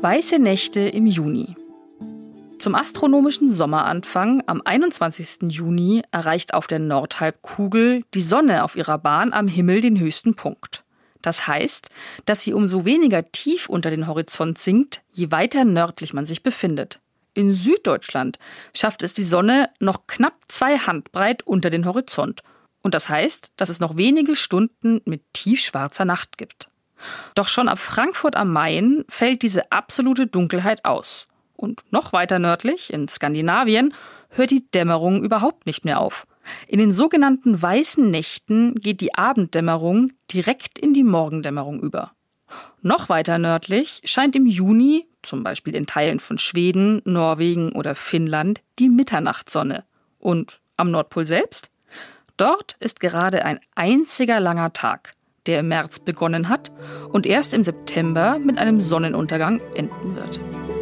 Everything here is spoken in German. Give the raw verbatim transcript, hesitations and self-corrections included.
Weiße Nächte im Juni. Zum astronomischen Sommeranfang am einundzwanzigsten Juni erreicht auf der Nordhalbkugel die Sonne auf ihrer Bahn am Himmel den höchsten Punkt. Das heißt, dass sie umso weniger tief unter den Horizont sinkt, je weiter nördlich man sich befindet. In Süddeutschland schafft es die Sonne noch knapp zwei Handbreit unter den Horizont. Und das heißt, dass es noch wenige Stunden mit tiefschwarzer Nacht gibt. Doch schon ab Frankfurt am Main fällt diese absolute Dunkelheit aus. Und noch weiter nördlich, in Skandinavien, hört die Dämmerung überhaupt nicht mehr auf. In den sogenannten weißen Nächten geht die Abenddämmerung direkt in die Morgendämmerung über. Noch weiter nördlich scheint im Juni, zum Beispiel in Teilen von Schweden, Norwegen oder Finnland, die Mitternachtssonne. Und am Nordpol selbst? Dort ist gerade ein einziger langer Tag, der im März begonnen hat und erst im September mit einem Sonnenuntergang enden wird.